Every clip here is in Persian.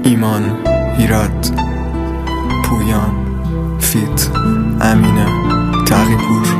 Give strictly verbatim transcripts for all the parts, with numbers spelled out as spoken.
ایمان، هیراد، پویان، فیت، امینه، تقی‌پور.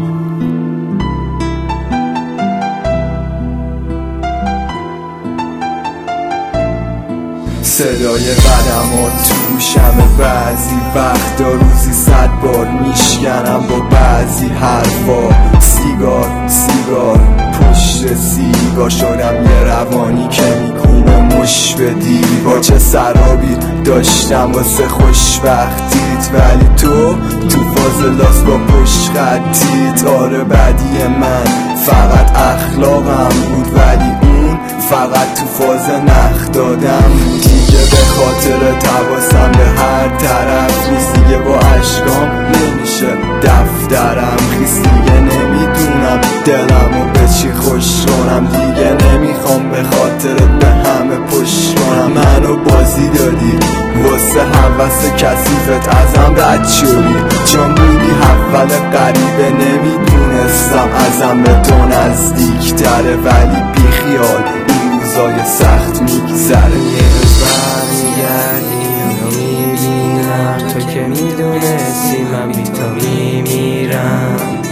صدای قدمات تو گوشمه بعضی وقتا، روزی صد بار میشکنم با بعضی حرفا. سیگار سیگار پشت سیگار شدم یه روانی که میکنه مش به دیوار. چه سرابی داشتم واسه خوشبختیت، ولی تو تو فاضلاست با پشت خطیت. آره بدی من فقط اخلاقم بود، ولی اون فقط تو فاز نخ دادم. دیگه به خاطر تواسم به هر طرف نیست، دیگه با عشقام نمیشه دفترم خیست. دیگه نمیدونم دلمو به چی خوش کنم، دیگه نمیخوام به خاطرت به همه پشت کنم. منو بازی دادی واسه حوث کثیفت، ازم رد شدی چون بودی اول غریبه. نمیدونستم ازم به تو نزدیک تره، ولی بیخیال این روزای سخت میگذره. یه روز برمیگردی اونو میبینم، تو که میدونستی من بی تو میمیرم.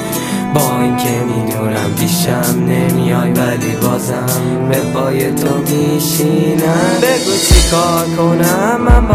با این که میدونم پیشم نمیای، ولی بازم به پای تو میشینم. بگو چی کار کنم من با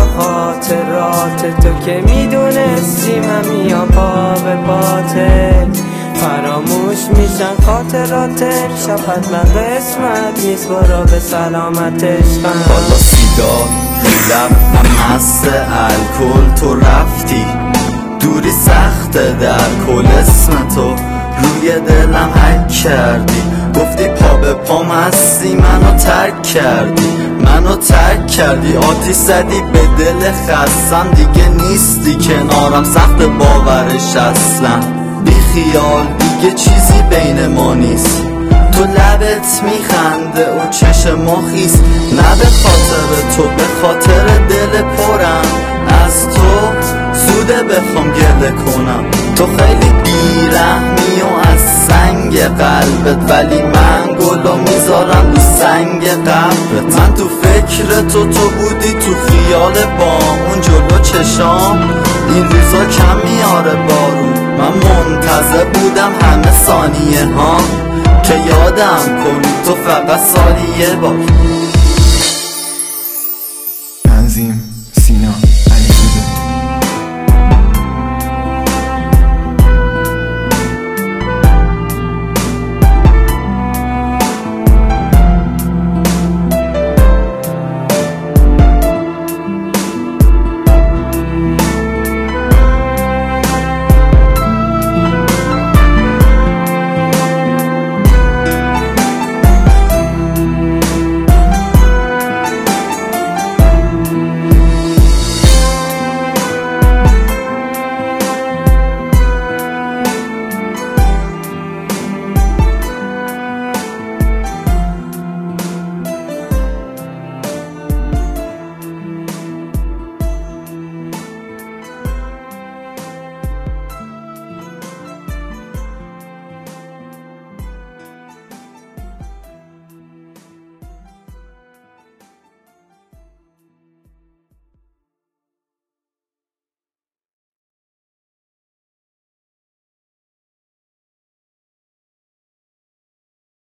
خاطرات تو، که میدونستی من میام پا به پاتت. فراموش میشن خاطراتت، شب حتما قسمت نیست، برو به سلامتش. بالا سیگار لب هم مست الکل، تو رفتی دوری سخته در کل اسم تو روی دلم حک کردی. گفتی پا به پام هستی، منو ترک کردی منو ترک کردی. آتیش زدی به دل خستم، دیگه نیستی کنارم، سخت باورش اصلا. بی خیال دیگه چیزی بین ما نیست، تو لبت میخنده و چشم خیس. نه به خاطر تو، به خاطر دل پرم از تو زوده بخوام گله کنم. تو خیلی بیرحمی و از سنگ قلبت، ولی من گلو میذارم رو سنگ قبرت. من تو فکر تو تو بودی تو خیال با اون جلو چشام. این روزا کم میاره بارون، من منتظر بودم همه ثانیه ها که یادم کنی تو فقط سالی یه بار. تنظیم